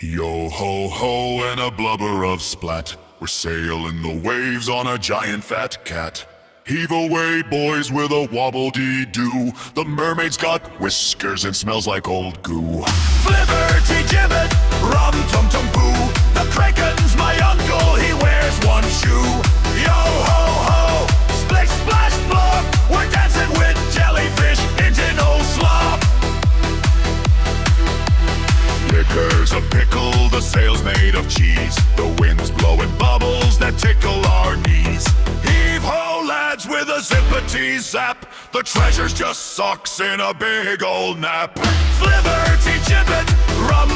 Yo ho ho and a blubber of splat. We're sailing the waves on a giant fat cat. Heave away, boys, with a wobble-dee-doo. The mermaid's got whiskers and smells like old goo. Flibberty-gibbet, rum-tum-tum-boo. The Kraken's my uncle, he wears one shoe. Yo-ho-ho, splish-splash-flop. We're dancing with jellyfish into no slop. Liquor's a pickle, the sail's made of cheese. The wind's blowing bubbles that tickle our knees. Heave-ho, lads, with a zippity-zap. The treasure's just socks in a big old nap. Flibberty-gibbet, rum